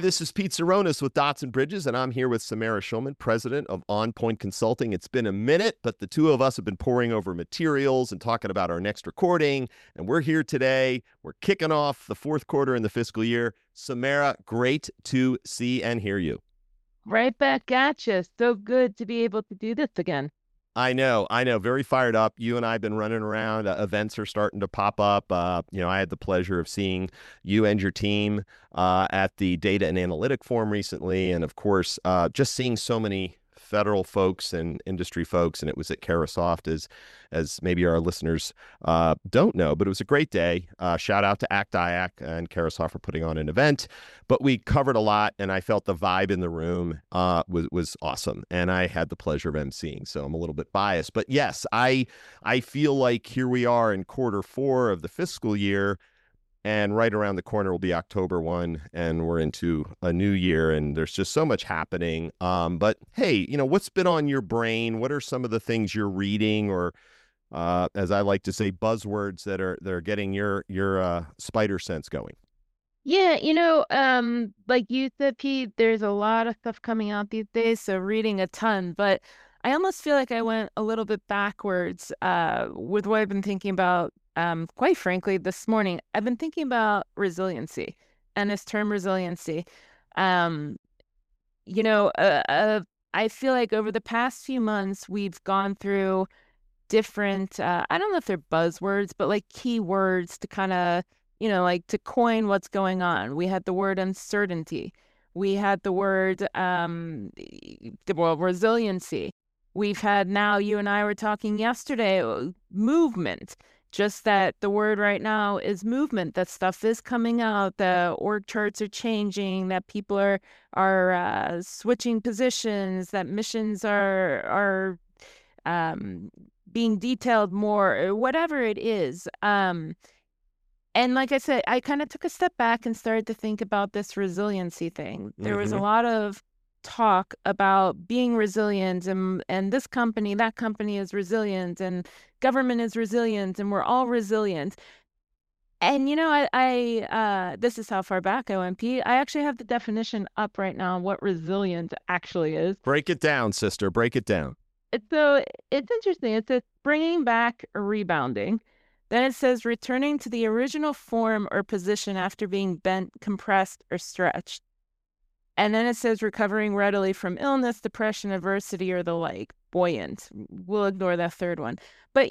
this is Pete Saronis with Dots and Bridges, and I'm here with Samara Schulman, president of On Point Consulting. It's been a minute, but the two of us have been poring over materials and talking about our next recording, and we're here today. We're kicking off the fourth quarter in the fiscal year. Samara, great to see and hear you. Right back at you. So good to be able to do this again. I know. Very fired up. You and I have been running around. Events are starting to pop up. I had the pleasure of seeing you and your team at the Data and Analytic Forum recently. And of course, just seeing so many federal folks and industry folks. And it was at Carahsoft, as maybe our listeners don't know, but it was a great day. Shout out to Act IAC and Carahsoft for putting on an event. But we covered a lot, and I felt the vibe in the room was awesome. And I had the pleasure of emceeing, so I'm a little bit biased. But yes, I feel like here we are in quarter four of the fiscal year, and right around the corner will be October 1, and we're into a new year, and there's just so much happening. But hey, what's been on your brain? What are some of the things you're reading, or as I like to say, buzzwords that are getting your spider sense going? Yeah, like you said, Pete, there's a lot of stuff coming out these days, so reading a ton, but I almost feel like I went a little bit backwards with what I've been thinking about. Quite frankly, this morning, I've been thinking about resiliency and this term resiliency. Um, I feel like over the past few months, we've gone through different, I don't know if they're buzzwords, but like keywords to kind of, like to coin what's going on. We had the word uncertainty. We had the word, resiliency. We've had, now you and I were talking yesterday, movement. Just that the word right now is movement. That stuff is coming out. The org charts are changing. That people are switching positions. That missions are being detailed more. Whatever it is. And like I said, I kind of took a step back and started to think about this resiliency thing. There was a lot of talk about being resilient, and this company, that company is resilient, and government is resilient, and we're all resilient. And I this is how far back I went, Pete. I actually have the definition up right now on what resilient actually is. Break it down, sister. Break it down. So it's interesting. It says bringing back or rebounding. Then it says returning to the original form or position after being bent, compressed, or stretched. And then it says recovering readily from illness, depression, adversity, or the like. Buoyant. We'll ignore that third one. But,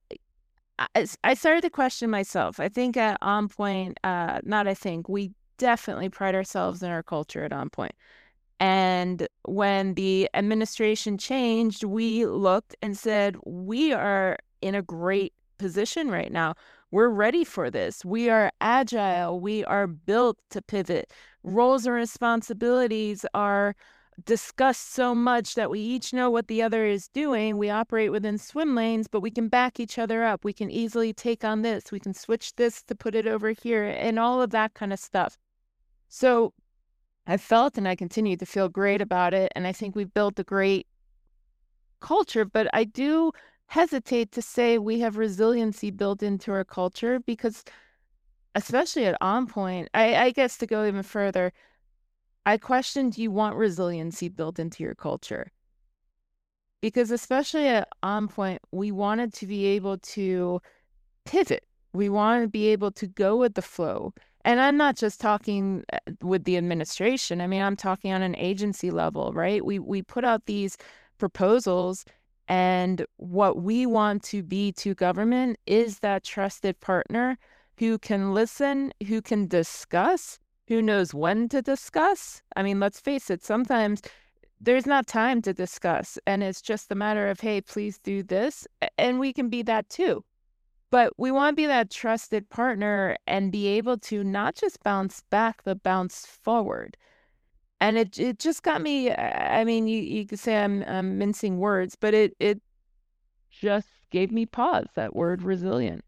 I started to question myself. I think at On Point, we definitely pride ourselves in our culture at On Point. And when the administration changed, we looked and said, we are in a great position right now. We're ready for this. We are agile. We are built to pivot. Roles and responsibilities are discussed so much that we each know what the other is doing. We operate within swim lanes, but we can back each other up. We can easily take on this. We can switch this to put it over here, and all of that kind of stuff. So I felt, and I continue to feel great about it. And I think we've built a great culture, but I do hesitate to say we have resiliency built into our culture, because especially at On Point, I guess to go even further, I question, do you want resiliency built into your culture? Because especially at On Point, we wanted to be able to pivot. We want to be able to go with the flow. And I'm not just talking with the administration. I mean, I'm talking on an agency level, right? We put out these proposals, and what we want to be to government is that trusted partner who can listen, who can discuss, who knows when to discuss. I mean, let's face it, sometimes there's not time to discuss, and it's just a matter of, hey, please do this, and we can be that too. But we want to be that trusted partner and be able to not just bounce back, but bounce forward. And it just got me. I mean, you could say I'm mincing words, but it just gave me pause, that word resilient.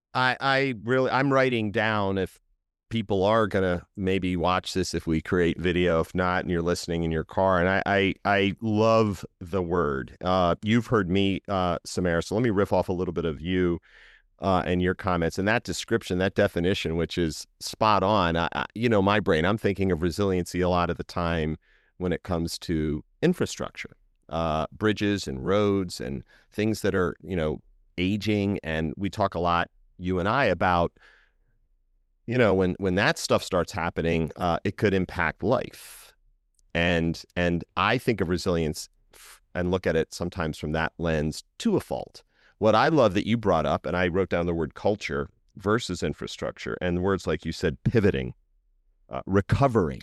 I'm writing down, if people are gonna maybe watch this, if we create video, if not, and you're listening in your car. And I love the word. You've heard me, Samara, so let me riff off a little bit of you. and your comments and that description, that definition, which is spot on. My brain, I'm thinking of resiliency a lot of the time when it comes to infrastructure, bridges and roads and things that are, aging. And we talk a lot, you and I, about, when that stuff starts happening, it could impact life. And I think of resilience and look at it sometimes from that lens to a fault. What I love that you brought up, and I wrote down the word culture versus infrastructure, and words like you said, pivoting, recovering.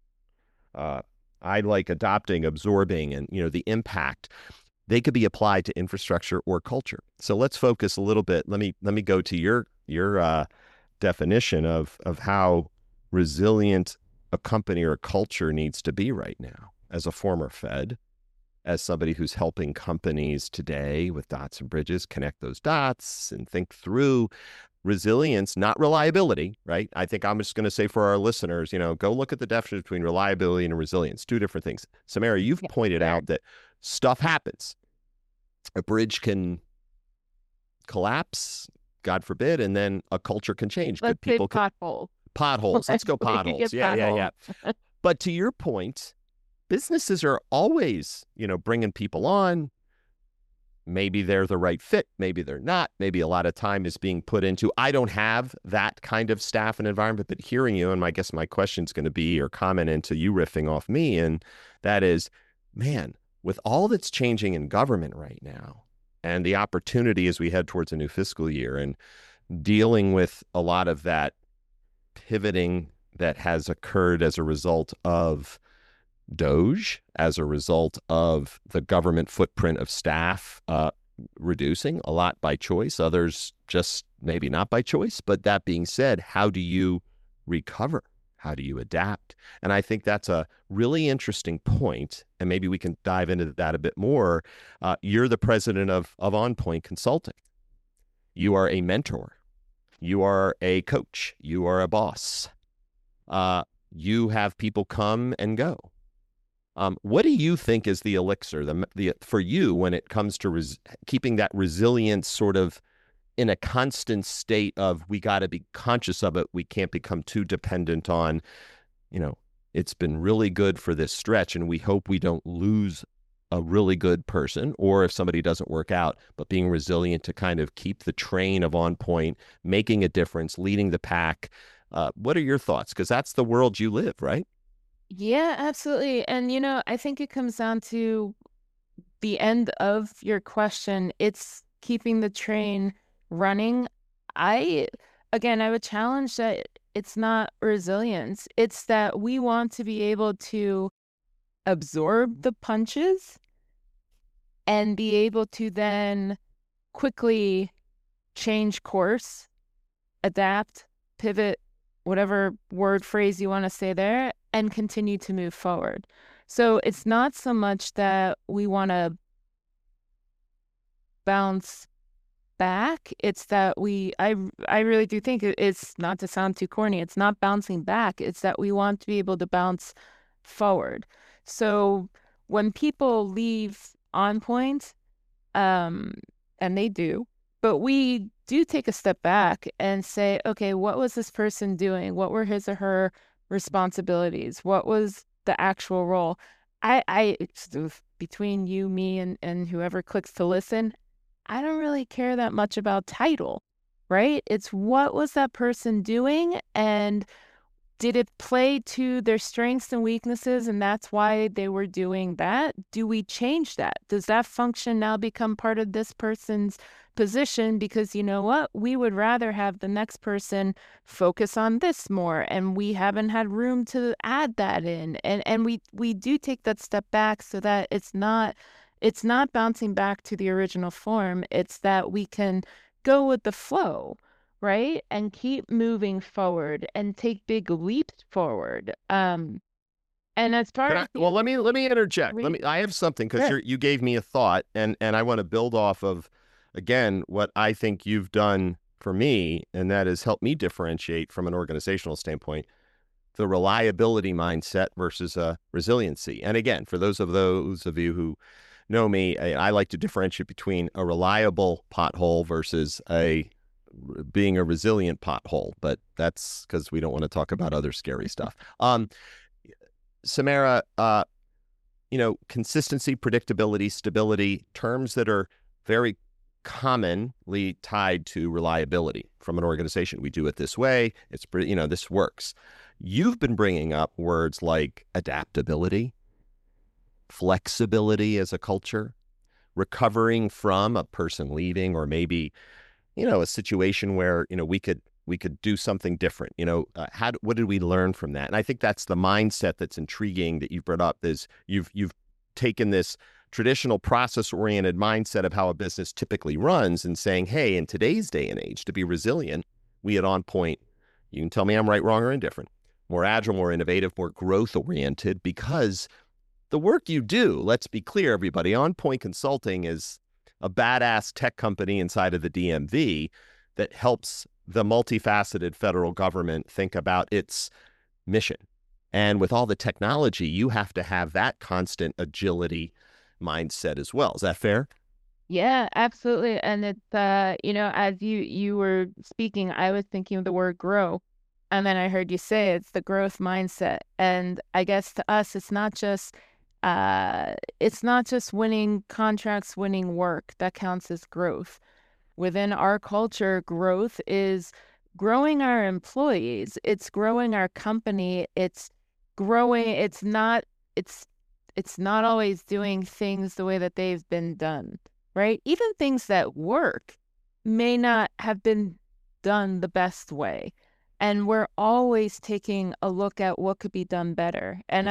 I like adopting, absorbing, and the impact. They could be applied to infrastructure or culture. So let's focus a little bit. Let me go to your definition of how resilient a company or a culture needs to be right now. As a former Fed, as somebody who's helping companies today with dots and bridges, connect those dots and think through resilience, not reliability, right? I think I'm just going to say for our listeners, go look at the definition between reliability and resilience, two different things. Samara, you've pointed out that stuff happens. A bridge can collapse, God forbid, and then a culture can change. Let's say potholes. Potholes. Let's go potholes. Yeah. But to your point, businesses are always, bringing people on. Maybe they're the right fit. Maybe they're not. Maybe a lot of time is being put into, I don't have that kind of staff and environment, but hearing you, and I guess my question's going to be, or comment into you riffing off me, and that is, man, with all that's changing in government right now and the opportunity as we head towards a new fiscal year and dealing with a lot of that pivoting that has occurred as a result of DOGE, as a result of the government footprint of staff reducing, a lot by choice, others just maybe not by choice. But that being said, how do you recover? How do you adapt? And I think that's a really interesting point, and maybe we can dive into that a bit more. You're the president of OnPoint Consulting. You are a mentor. You are a coach. You are a boss. You have people come and go. What do you think is the elixir for you when it comes to keeping that resilience sort of in a constant state of, we got to be conscious of it. We can't become too dependent on, it's been really good for this stretch and we hope we don't lose a really good person, or if somebody doesn't work out, but being resilient to kind of keep the train of OnPoint, making a difference, leading the pack. What are your thoughts? Because that's the world you live, right? Yeah, absolutely. And, I think it comes down to the end of your question. It's keeping the train running. I would challenge that it's not resilience. It's that we want to be able to absorb the punches and be able to then quickly change course, adapt, pivot, whatever word phrase you want to say there, and continue to move forward. So it's not so much that we want to bounce back. It's that I really do think it's, not to sound too corny, it's not bouncing back. It's that we want to be able to bounce forward. So when people leave OnPoint, and they do, but we do take a step back and say, okay, what was this person doing? What were his or her responsibilities? What was the actual role? Between you, me, and whoever clicks to listen, I don't really care that much about title, right? It's what was that person doing, and did it play to their strengths and weaknesses, and that's why they were doing that? Do we change that? Does that function now become part of this person's position? Because you know what? We would rather have the next person focus on this more, and we haven't had room to add that in. And we do take that step back so that it's not bouncing back to the original form. It's that we can go with the flow, right? And keep moving forward and take big leaps forward. And as part of let me interject. I have something, because you gave me a thought, and I want to build off of, again, what I think you've done for me, and that is help me differentiate from an organizational standpoint the reliability mindset versus resiliency. And again, for those of you who know me, I like to differentiate between a reliable pothole versus a being a resilient pothole, but that's because we don't want to talk about other scary stuff. Samara, consistency, predictability, stability, terms that are very commonly tied to reliability from an organization. We do it this way. It's, this works. You've been bringing up words like adaptability, flexibility as a culture, recovering from a person leaving, or maybe, a situation where, we could do something different. What did we learn from that? And I think that's the mindset that's intriguing that you brought up. Is you've taken this traditional process-oriented mindset of how a business typically runs and saying, hey, in today's day and age, to be resilient, we at On Point, you can tell me I'm right, wrong, or indifferent, more agile, more innovative, more growth-oriented, because the work you do, let's be clear, everybody, On Point Consulting is a badass tech company inside of the DMV that helps the multifaceted federal government think about its mission. And with all the technology, you have to have that constant agility mindset as well. Is that fair? Yeah, absolutely. And it's as you were speaking, I was thinking of the word grow. And then I heard you say it's the growth mindset. And I guess to us, it's not just winning contracts, winning work that counts as growth. Within our culture, growth is growing our employees. It's growing our company. It's growing. It's not always doing things the way that they've been done, right? Even things that work may not have been done the best way. And we're always taking a look at what could be done better. And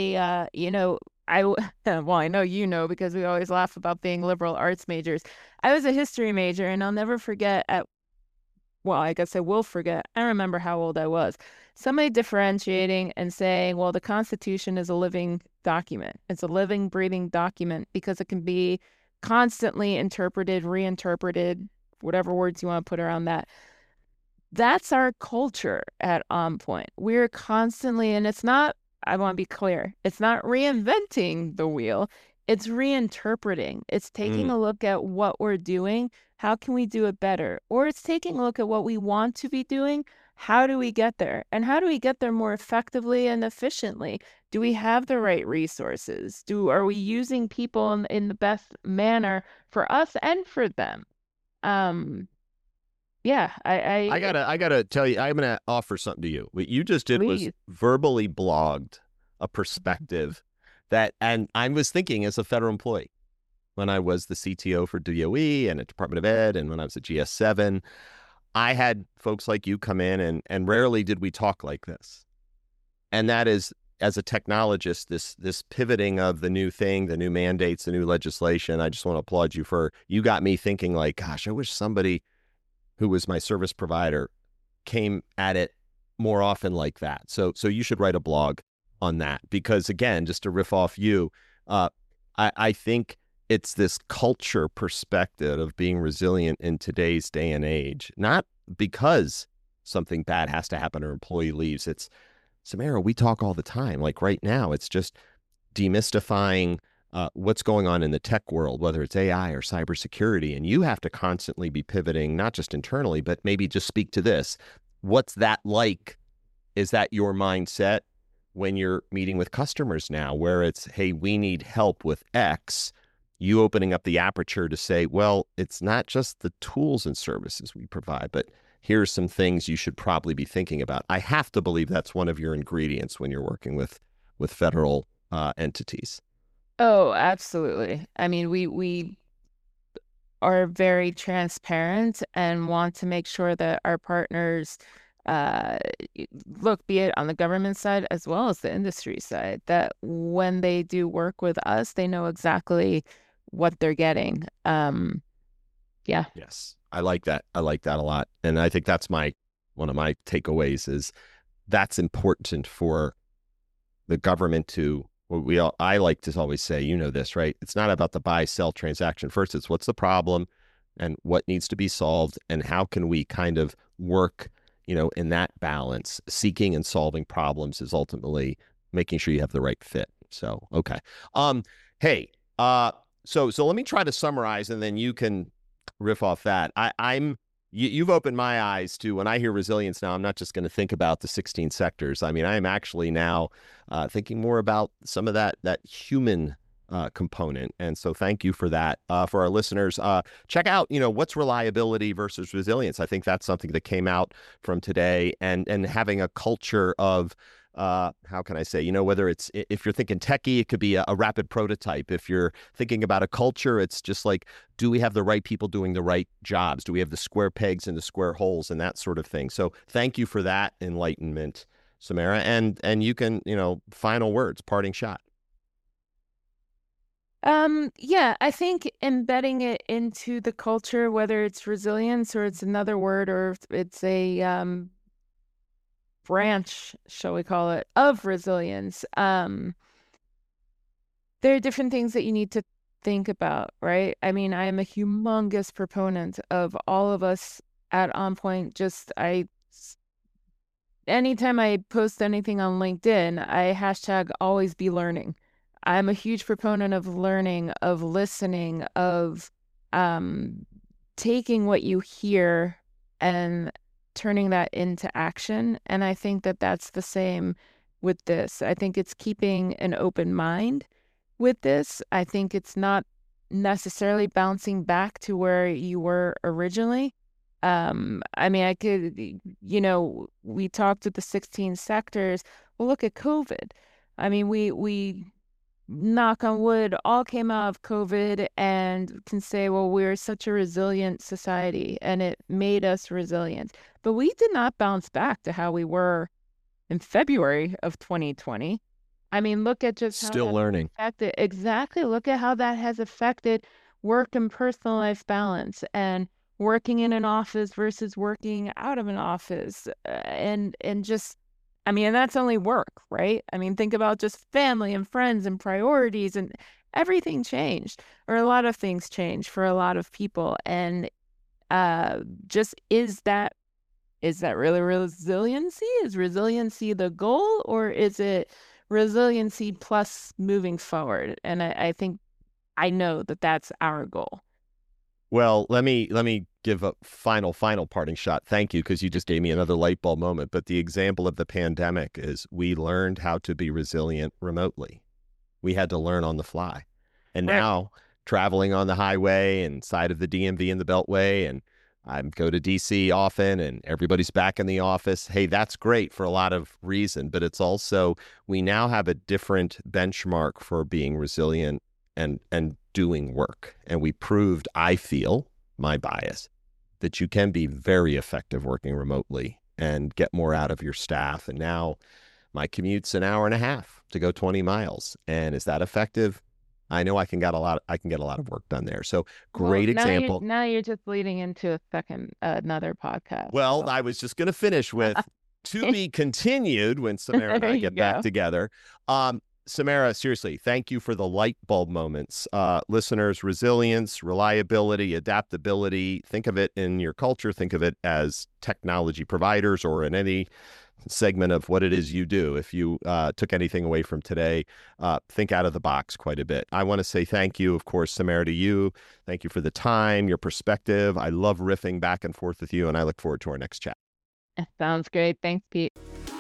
well, I know because we always laugh about being liberal arts majors. I was a history major, and I'll never forget I guess I will forget. I remember how old I was. Somebody differentiating and saying, well, the Constitution is a living document. It's a living, breathing document because it can be constantly interpreted, reinterpreted, whatever words you want to put around that. That's our culture at On Point. We're constantly, and it's not, I want to be clear, it's not reinventing the wheel. It's reinterpreting. It's taking a look at what we're doing. How can we do it better? Or it's taking a look at what we want to be doing. How do we get there? And how do we get there more effectively and efficiently? Do we have the right resources? Are we using people in the best manner for us and for them? Yeah, I gotta tell you, I'm gonna offer something to you. What you just did was verbally blogged a perspective and I was thinking as a federal employee when I was the CTO for DOE and at Department of Ed, and when I was at GS7, I had folks like you come in, and rarely did we talk like this. And that is, as a technologist, this pivoting of the new thing, the new mandates, the new legislation. I just want to applaud you you got me thinking like, gosh, I wish somebody who was my service provider came at it more often like that. So you should write a blog on that, because again, just to riff off you, I think it's this culture perspective of being resilient in today's day and age, not because something bad has to happen or employee leaves. It's, Samara, we talk all the time. Like right now, it's just demystifying what's going on in the tech world, whether it's AI or cybersecurity. And you have to constantly be pivoting, not just internally, but maybe just speak to this. What's that like? Is that your mindset when you're meeting with customers now, where it's, hey, we need help with X? You opening up the aperture to say, well, it's not just the tools and services we provide, but here's some things you should probably be thinking about. I have to believe that's one of your ingredients when you're working with federal entities. Oh, absolutely. I mean, we are very transparent and want to make sure that our partners look, be it on the government side as well as the industry side, that when they do work with us, they know exactly what they're getting. Yeah. Yes. I like that. I like that a lot. And I think that's one of my takeaways is that's important for the government to, I like to always say, you know this, right? It's not about the buy, sell transaction. First, it's what's the problem and what needs to be solved and how can we kind of work, in that balance. Seeking and solving problems is ultimately making sure you have the right fit. So, okay. Hey, so let me try to summarize and then you can riff off that. you've opened my eyes to when I hear resilience now, I'm not just going to think about the 16 sectors. I mean, I am actually now thinking more about some of that human component. And so thank you for that. For our listeners, check out, what's reliability versus resilience. I think that's something that came out from today, and having a culture of how can I say, whether it's, if you're thinking techie, it could be a rapid prototype. If you're thinking about a culture, it's just like, do we have the right people doing the right jobs? Do we have the square pegs in the square holes and that sort of thing? So thank you for that enlightenment, Samara. And you can, final words, parting shot. Yeah, I think embedding it into the culture, whether it's resilience or it's another word, or it's a branch, shall we call it, of resilience. There are different things that you need to think about, right? I mean, I am a humongous proponent of all of us at OnPoint. Anytime I post anything on LinkedIn, I hashtag always be learning. I'm a huge proponent of learning, of listening, of taking what you hear and turning that into action. And I think that that's the same with this. I think it's keeping an open mind with this. I think it's not necessarily bouncing back to where you were originally. I mean, I could, we talked with the 16 sectors. Well, look at COVID. I mean, we knock on wood, all came out of COVID and can say, well, we're such a resilient society and it made us resilient. But we did not bounce back to how we were in February of 2020. I mean, look at just how still learning. Exactly. Look at how that has affected work and personal life balance, and working in an office versus working out of an office, and just, I mean, that's only work, right? I mean, think about just family and friends and priorities, and everything changed, or a lot of things changed for a lot of people. And just is that really resiliency? Is resiliency the goal, or is it resiliency plus moving forward? And I think I know that that's our goal. Well, let me give a final parting shot. Thank you, because you just gave me another light bulb moment. But the example of the pandemic is we learned how to be resilient remotely. We had to learn on the fly. And Right. now traveling on the highway and side of the DMV and the Beltway, and I go to DC often, and everybody's back in the office. Hey, that's great for a lot of reason, but it's also, we now have a different benchmark for being resilient and doing work. And we proved, I feel, my bias, that you can be very effective working remotely and get more out of your staff. And now my commute's an hour and a half to go 20 miles. And is that effective? I know I can get a lot of work done there. So great example. Now you're just leading into another podcast. Well, So. I was just going to finish with to be continued when Samara and I get back together. Samara, seriously, thank you for the light bulb moments. Listeners, resilience, reliability, adaptability, think of it in your culture. Think of it as technology providers or in any segment of what it is you do. If you took anything away from today, think out of the box quite a bit. I want to say thank you, of course, Samara, to you. Thank you for the time, your perspective. I love riffing back and forth with you, and I look forward to our next chat. Sounds great. Thanks, Pete.